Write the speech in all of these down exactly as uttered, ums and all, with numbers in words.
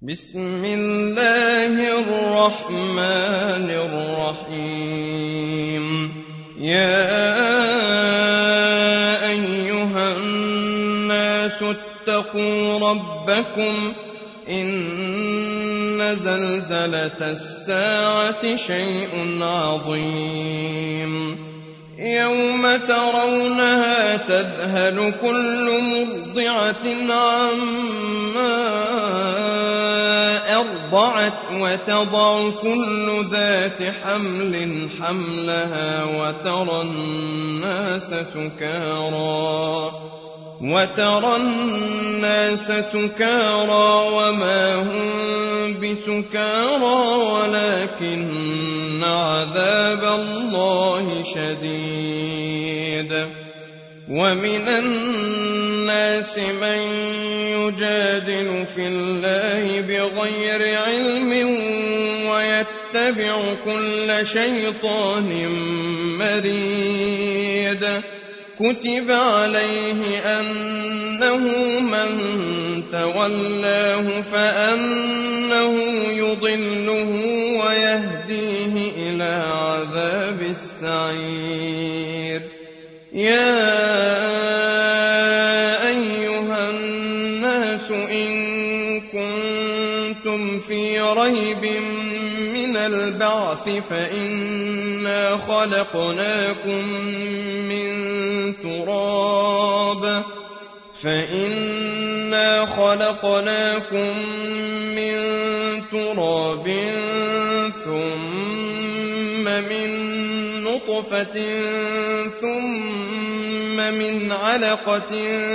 بسم الله الرحمن الرحيم. يا أيها الناس اتقوا ربكم إن زلزلة الساعة شيء عظيم يوم ترونها تذهل كل مرضعة عما أرضعت وتضع كل ذات حمل حملها وترى الناس سكارى وترى الناس سكارى وما هم بسكارى ولكن عذاب الله شديد. ومن الناس من يجادل في الله بغير علم ويتبع كل شيطان مريد. كتب عليه أنه من تولاه فأنه يضله ويهديه إلى عذاب السعير. يا أيها الناس إن كنتم في ريب من البعث فإنا خلقناكم من تراب فإنا خلقناكم من تراب ثم من نطفة ثم من علقة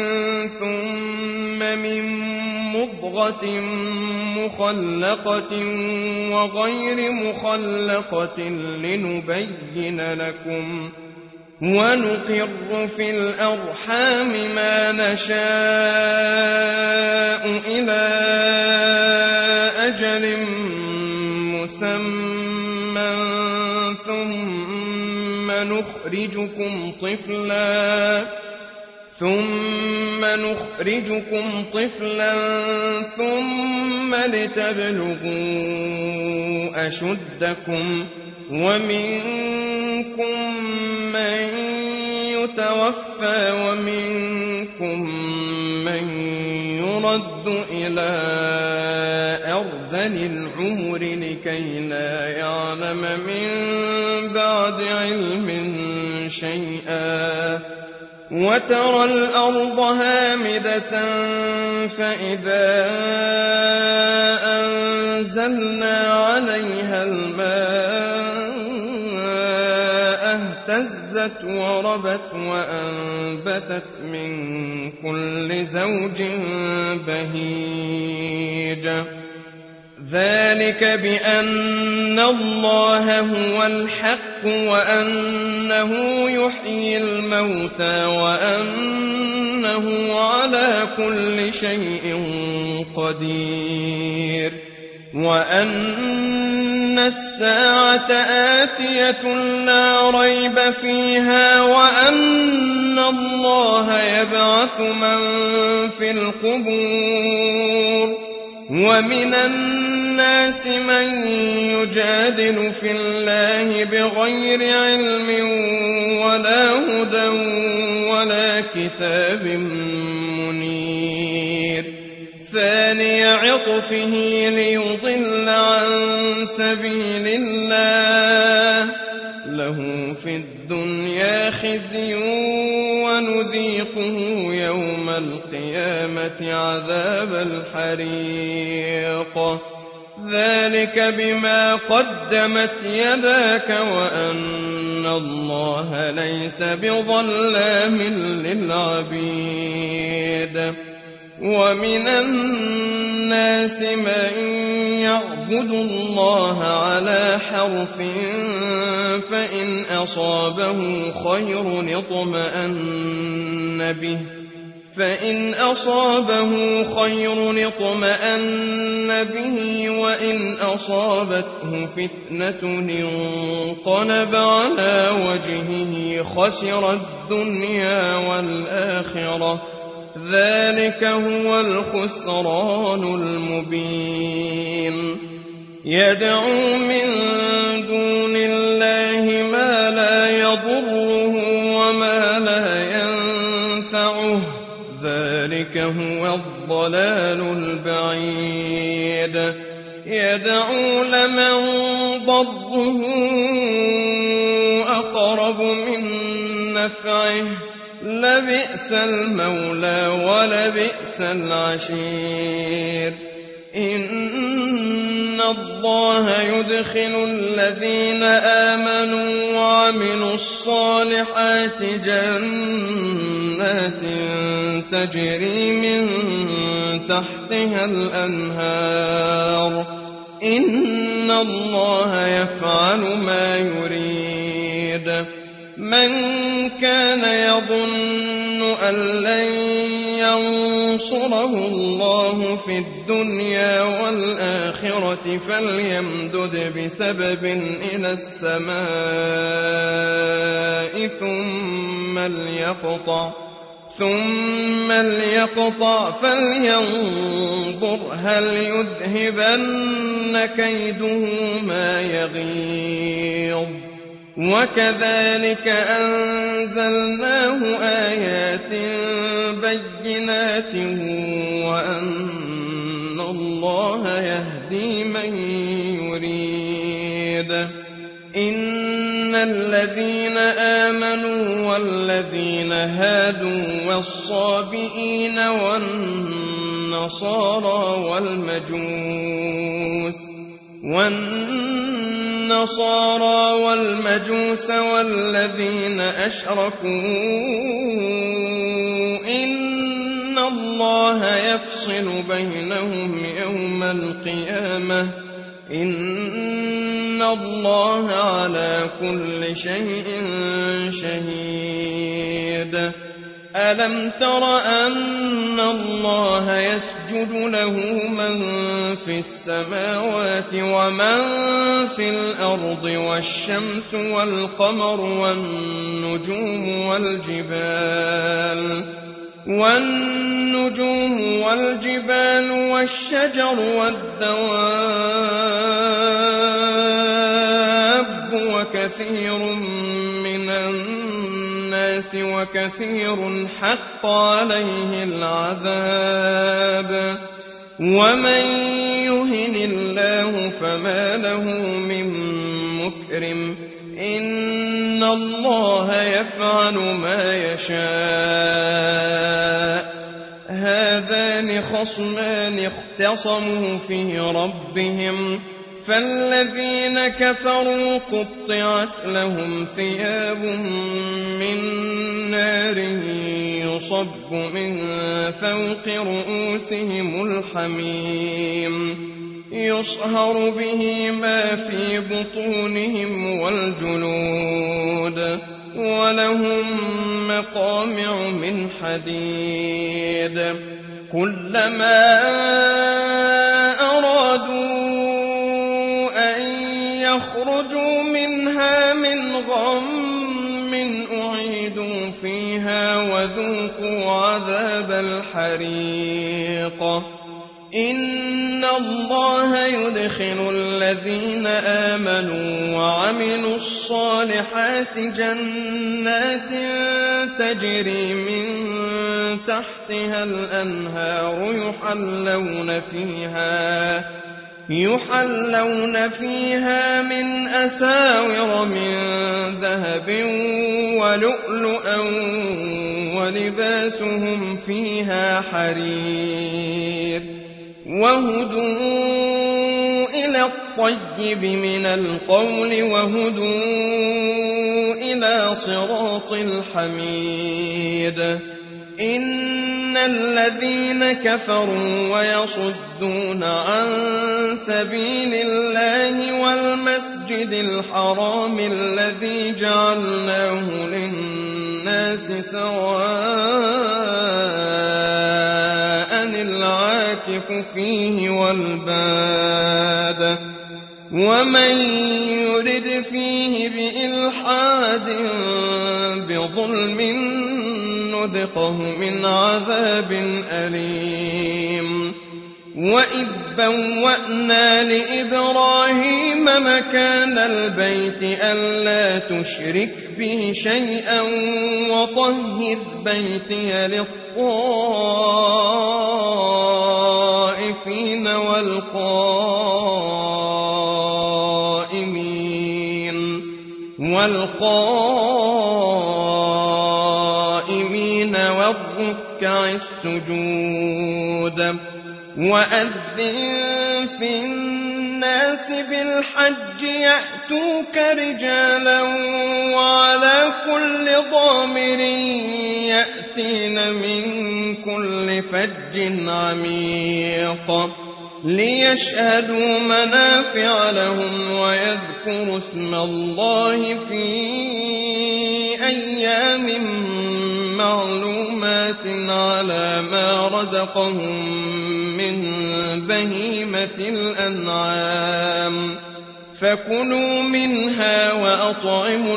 ثم من مضغة مخلقة وغير مخلقة لنبين لكم ونقر في الأرحام ما نشاء إلى أجل مسمى ثم نخرجكم طفلا ثم نخرجكم طفلا ثم لتبلغوا أشدكم ومنكم من يتوفى ومنكم من يرد إلى أرذل العمر لكي لا يعلم من بعد علم شيئا. وترى الأرض هامدة فإذا أنزلنا عليها الماء اهتزت وربت وأنبتت من كل زوج بهيج. ذلك بأن الله هو الحق وأنه يحيي الموتى وأنه على كل شيء قدير وأن الساعة آتية لا ريب فيها وأن الله يبعث من في القبور. ومن الناس من يجادل في الله بغير علم ولا هدى ولا كتاب منير. ثاني عطفه ليضل عن سبيل الله له في الدنيا خزي ونذيقه يوم القيامة عذاب الحريق. ذلك بما قدمت يداك وأن الله ليس بظلام للعبيد. ومن الناس من يعبد الله على حرف فإن أصابه خير اطمأن به فإن أصابه خير اطمأن به وإن أصابته فتنة انقلب على وجهه خسر الدنيا والآخرة ذلك هو الخسران المبين يدعو من دون الله ما لا يضره وما لا ينفعه ذلك هو الضلال البعيد يدعو لمن ضره أقرب من نفعه لبئس المولى ولبئس العشير إن الله يدخل الذين آمنوا وعملوا الصالحات جنات تجري من تحتها الأنهار إن الله يفعل ما يريد من كان يظن أن لن ينصره الله في الدنيا والآخرة فليمدد بسبب إلى السماء ثم ليقطع ثم ليقطع فلينظر هل يذهبن كيده ما يغيظ وكذلك أنزلناه آيات بينات وأن الله يهدي من يريد إن الذين آمنوا والذين هادوا والصابئين والنصارى والمجوس والنصارى والمجوس والذين أشركوا إن الله يفصل بينهم يوم القيامة إن الله على كل شيء شهيد ألم تر أن الله يسجد له من في السماوات ومن في الأرض والشمس والقمر والنجوم والجبال والنجوم والجبال والشجر والدواب وكثير من الناس وكثير حق عليه العذاب ومن يهن الله فما له من مكرم إن الله يفعل ما يشاء هذان خصمان اختصموا في ربهم فالذين كفروا قطعت لهم ثياب من نار يصب من فوق رؤوسهم الحميم يصهر به ما في بطونهم والجلود ولهم مقامع من حديد كلما أرادوا أن يخرجوا منها من غم أعيدوا فيها وذوقوا عذاب الحريق إن الله يدخل الذين آمنوا وعملوا الصالحات جنات تجري من تحتها الأنهار يحلون فيها يحلون فيها من أساور من ذهب ولؤلؤا ولباسهم فيها حرير وهدوا إلى الطيب من القول وهدوا إلى صراط الحميد إن الذين كفروا ويصدون عن سبيل الله والمسجد الحرام الذي جعلناه للناس سواء العاكف فيه والباد ومن يرد فيه بإلحاد بظلم نذقه من عذاب أليم وإذ بوأنا لإبراهيم مكان البيت ألا تشرك بي شيئا وطهر بيتي للطائفين والقائمين والقائمين والركع السجود وأذن في الناس بالحج يأتوك رجالا وعلى كل ضامر يأتين من كل فج عميق ليشهدوا منافع لهم ويذكروا اسم الله في أيام معلومات على ما رزقهم من بهيمة الأنعام فكلوا منها وأطعموا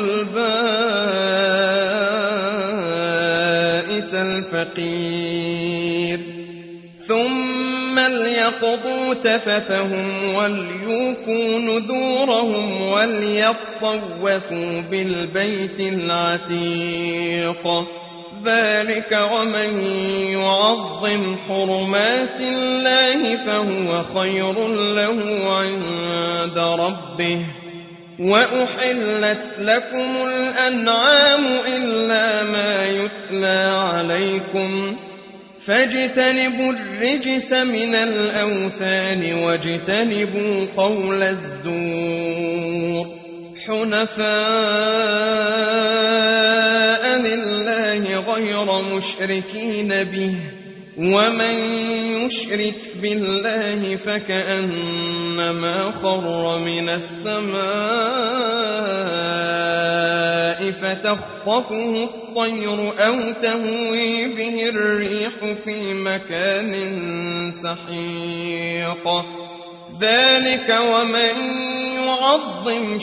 البائس الفقير ثم ليقضوا تفثهم وليوفوا نذورهم وليطوفوا بالبيت العتيق ذلك ومن يعظم حرمات الله فهو خير له عند ربه وأحلت لكم الأنعام إلا ما يتلى عليكم فاجتنبوا الرجس من الأوثان واجتنبوا قول الزور حنفاء لله غير مشركين به ومن يشرك بالله فكأنما خر من السماء فتخطفه الطير أو تهوي به الريح في مكان سحيق ذلك ومن يعظم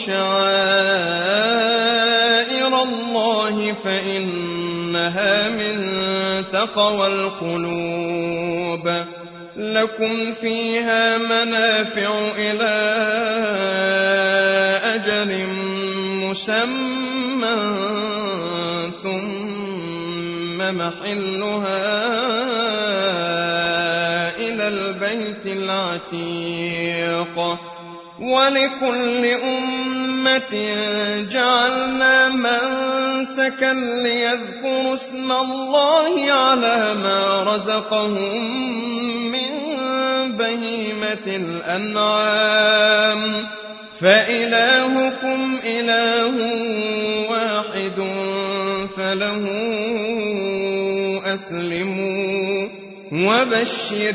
شعائر الله فإنها من تقوى القلوب لكم فيها منافع إلى أجل مسمى ثم محلها إلى البيت العتيق ولكل أمة جعلنا منسكا ليذكروا اسم الله على ما رزقهم من بهيمة الأنعام فإلهكم إله واحد فله أسلموا وبشر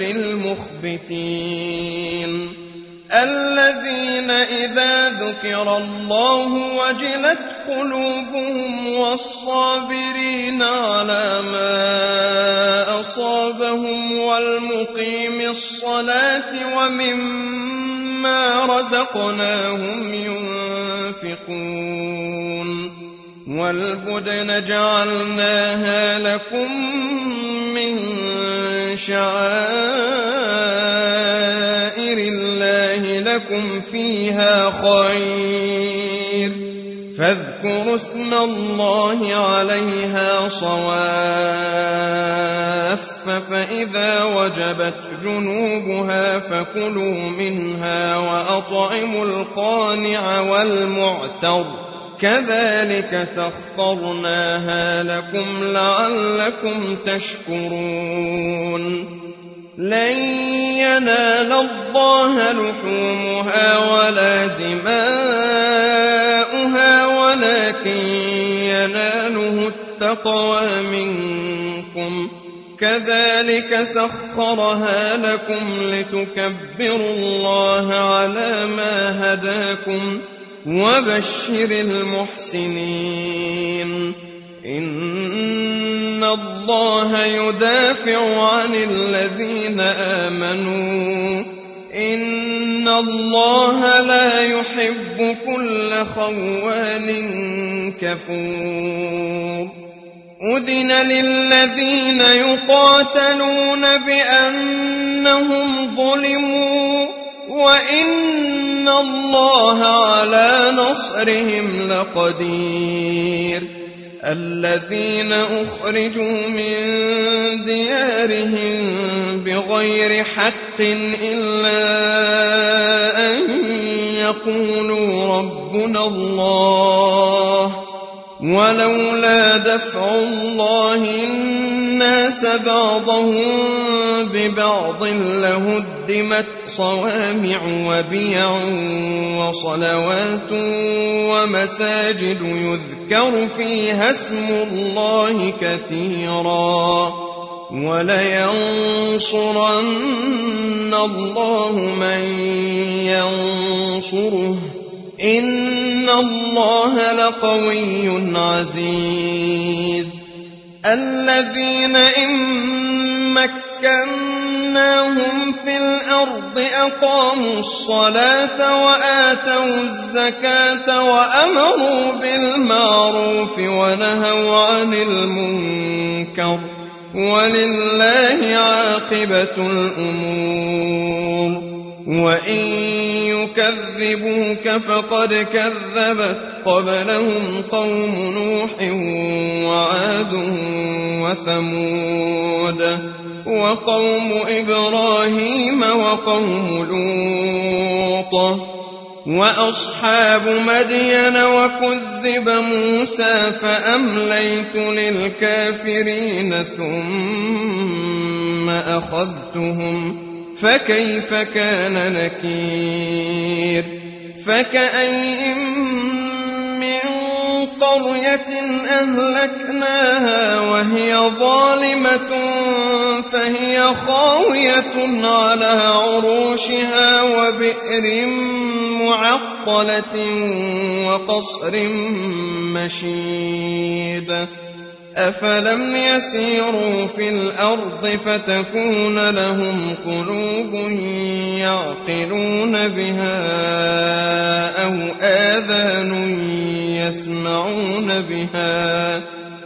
المخبتين الذين إذا ذكر الله وجلت قلوبهم والصابرين على ما أصابهم والمقيم الصلاة ومما رزقناهم ينفقون والبدن جعلناها لكم من شعائر الله لكم فيها خير فاذكروا اسم الله عليها صواف فإذا وجبت جنوبها فكلوا منها وأطعموا القانع والمعتر كذلك سخرناها لكم لعلكم تشكرون لن ينال الله لحومها ولا دماؤها ولكن يناله التقوى منكم كذلك سخرها لكم لتكبروا الله على ما هداكم وبشر المحسنين إن الله يدافع عن الذين آمنوا إن الله لا يحب كل خوان كفور أذن للذين يقاتلون بأنهم ظلموا وإن الله على نصرهم لقدير الذين أخرجوا من ديارهم بغير حق إلا أن يقولوا ربنا الله ولولا دفع الله الناس بعضهم ببعض لهدمت صوامع وبيع وصلوات ومساجد يذكر فيها اسم الله كثيرا ولينصرن الله من ينصره إن الله لقوي عزيز الذين إن مكناهم في الأرض أقاموا الصلاة وآتوا الزكاة وأمروا بالمعروف ونهوا عن المنكر ولله عاقبة الأمور وإن يكذبوك فقد كذبت قبلهم قوم نوح وعاد وثمود وقوم إبراهيم وقوم لوط وأصحاب مدين وكذب موسى فأمليت للكافرين ثم أخذتهم فكيف كان نكير فكأين من قرية أهلكناها وهي ظالمة فهي خاوية على عروشها وبئر معطلة وقصر مشيد أفلم يسيروا في الأرض فتكون لهم قلوب يعقلون بها أو آذان يسمعون بها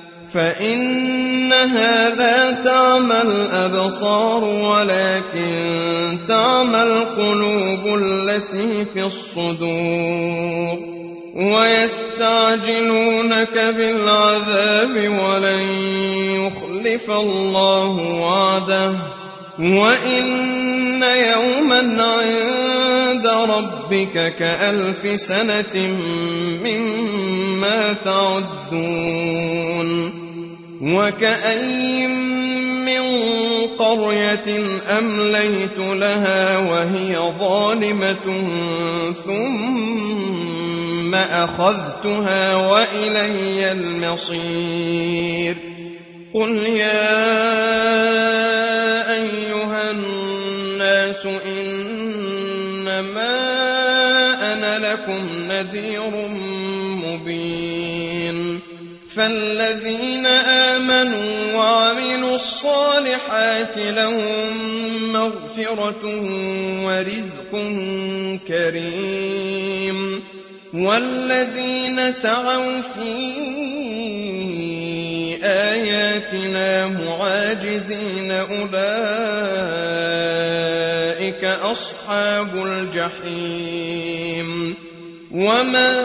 فإنها لا تعمى الأبصار ولكن تعمى القلوب التي في الصدور ويستعجلونك بالعذاب ولن يخلف الله وعده وإن يوما عند ربك كألف سنة مما تعدون وكأين من قرية أمليت لها وهي ظالمة ثم أخذتها وإلي المصير قل يا أيها الناس إنما أنا لكم نذير مبين فالذين آمنوا وعملوا الصالحات لهم مغفرة ورزق كريم والذين سعوا في آياتنا معاجزين أولئك أصحاب الجحيم وما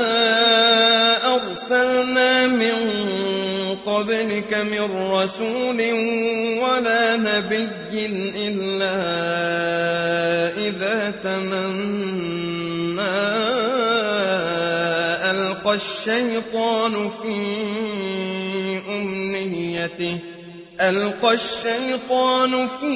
أرسلنا من قبلك من رسول ولا نبي إلا إذا تمنى ألقى الشيطان في أمنيته ألقى الشيطان في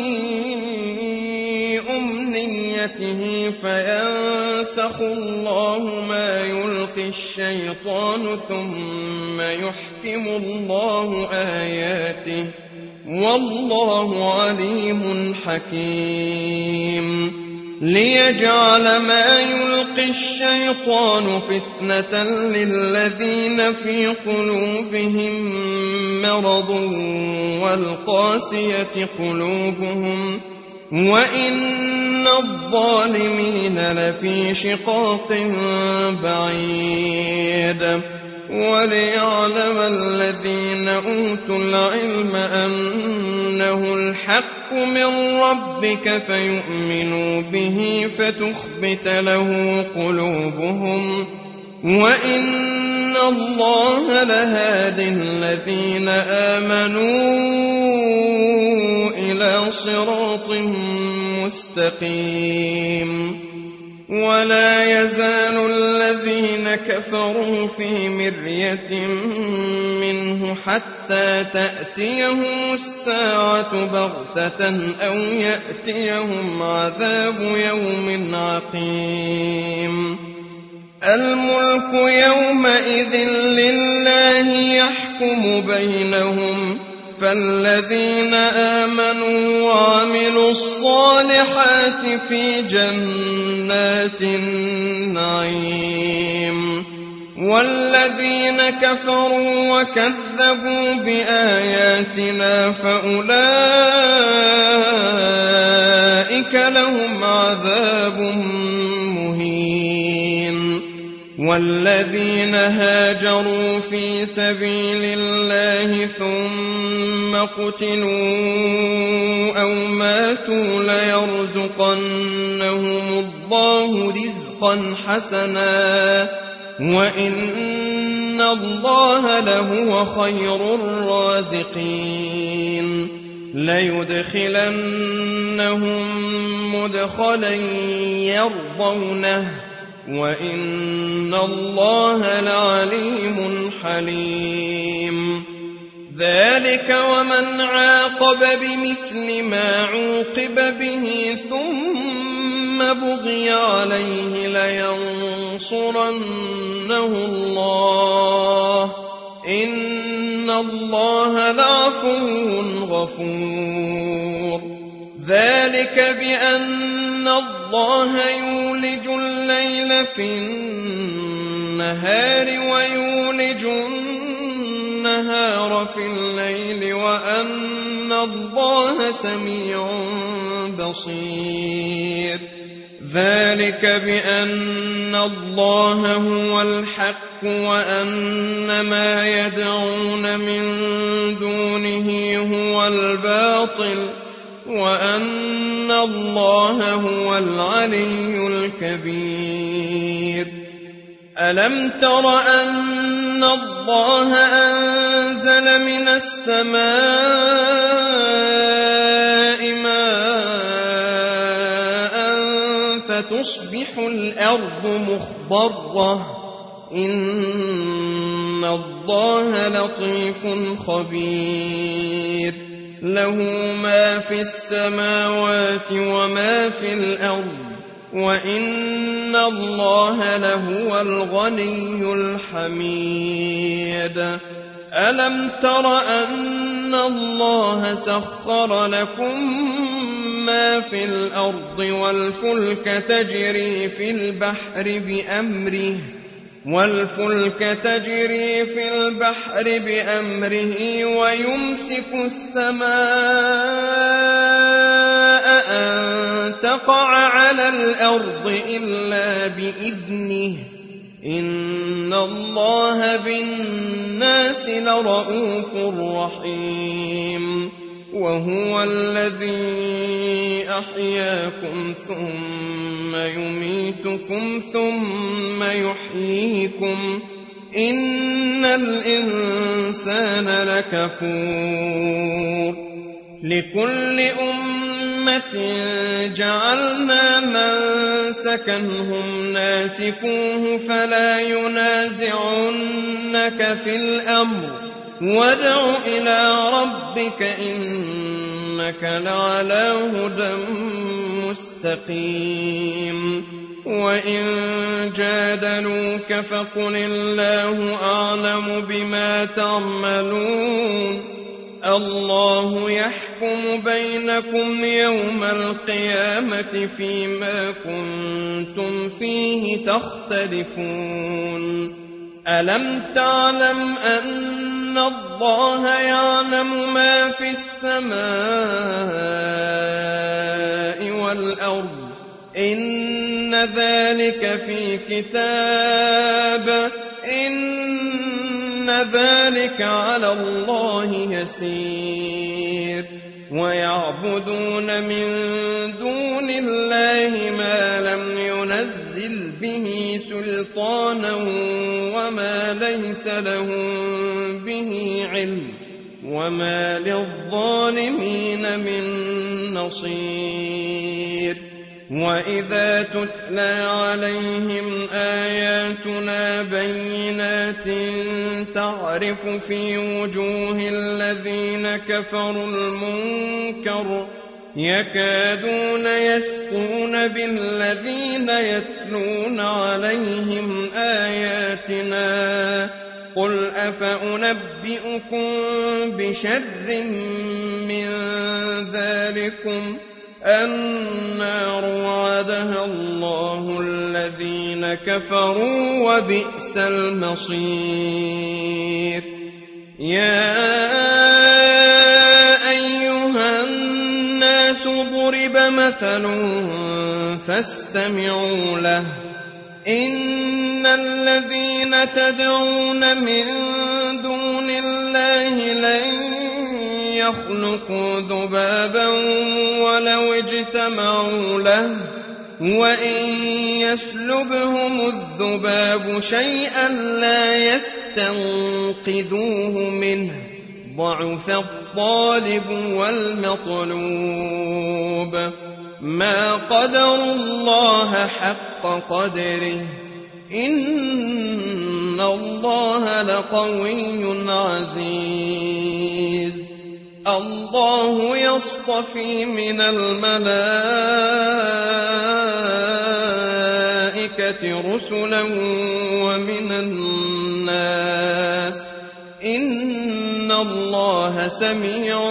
أمنيته فينسخ الله ما يلقي الشيطان ثم يحكم الله آياته والله عليم حكيم ليجعل ما يلقي الشيطان فتنة للذين في قلوبهم مرض والقاسية قلوبهم وإن الظالمين لفي شقاق بعيد وليعلم الذين أوتوا العلم أنه الحق من ربك فيؤمنوا به فتخبت له قلوبهم وإن الله لهادي الذين آمنوا إلى صراط مستقيم. ولا يزال الذين كفروا في مرية منه حتى تأتيهم الساعة بغتة أو يأتيهم عذاب يوم عقيم. الملك يومئذ لله يحكم بينهم فالذين آمنوا وعملوا الصالحات في جنات النعيم والذين كفروا وكذبوا بآياتنا فأولئك لهم عذاب مهين. والذين هاجروا في سبيل الله ثم قتلوا أو ماتوا ليرزقنهم الله رزقا حسنا وإن الله لهو خير الرازقين. ليدخلنهم مدخلا يرضونه وإن الله لعليم حليم. ذلك ومن عاقب بمثل ما عوقب به ثم بغي عليه لينصرنه الله إن الله لعفو غفور. ذلك بأن الله يولج الليل في النهار ويولج النهار في الليل وأن الله سميع بصير. ذلك بأن الله هو الحق وأن ما يدعون من دونه هو الباطل وأن الله هو العلي الكبير. ألم تر أن الله أنزل من السماء ماء فتصبح الأرض مخضرة إن الله لطيف خبير. له ما في السماوات وما في الأرض وإن الله لهو الغني الحميد. ألم تر أن الله سخر لكم ما في الأرض والفلك تجري في البحر بأمره والفلك تجري في البحر بأمره ويمسك السماء أن تقع على الأرض إلا بإذنه إن الله بالناس لرءوف رحيم. وهو الذي أحياكم ثم يميتكم ثم يحييكم إن الإنسان لكفور. لكل أمة جعلنا منسكا هم ناسكوه فلا ينازعنك في الأمر وادع إلى ربك إنك لعلى هدى مستقيم. وإن جادلوك فقل الله أعلم بما تعملون الله يحكم بينكم يوم القيامة فيما كنتم فيه تختلفون. ألم تعلم أن الله يعلم ما في السماء والأرض إن ذلك في كتاب إن ذلك على الله يسير ويعبدون من دون الله ما لم ينزل به سلطانا وما ليس لهم به علم وما للظالمين من نصير وإذا تتلى عليهم آياتنا بينات تعرف في وجوه الذين كفروا المنكر يكادون يسطون بالذين يتلون عليهم آياتنا قل أفأنبئكم بشر من ذلكم النار وعدها الله الذين كفروا وبئس المصير يا أيها الناس ضرب مثل فاستمعوا له إن الذين تدعون من دون الله لن يخلقوا ذبابا ولو اجتمعوا له وإن يسلبهم الذباب شيئا لا يستنقذوه منه ضعف الطالب والمطلوب ما قدروا الله حق قدره إن الله لقوي عزيز الله يصطفي من الملائكة رسلا ومن الناس إن الله سميع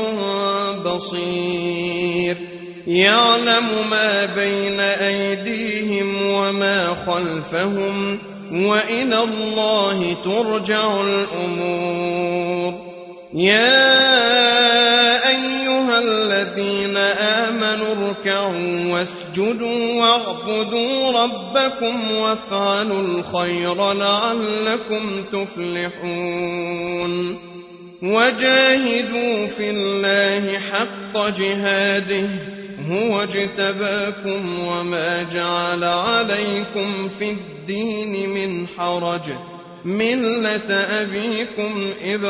بصير يعلم ما بين أيديهم وما خلفهم وإلى الله ترجع الأمور يا أيها الذين آمنوا اركعوا واسجدوا واعبدوا ربكم وافعلوا الخير لعلكم تفلحون وجاهدوا في الله حق جهاده هو اجتباكم وما جعل عليكم في الدين من حرج ملة أبيكم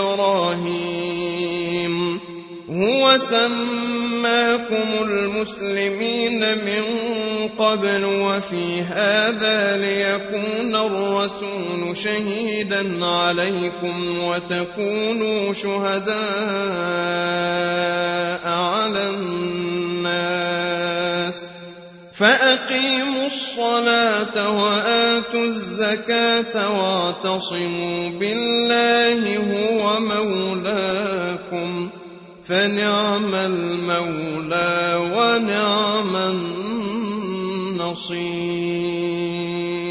إبراهيم هو سماكم المسلمين من قبل وفي هذا ليكون الرسول شهيدا عليكم وتكونوا شهداء على الناس فأقيموا الصلاة وآتوا الزكاة واعتصموا بالله هو مولاكم فنعم المولى ونعم النصير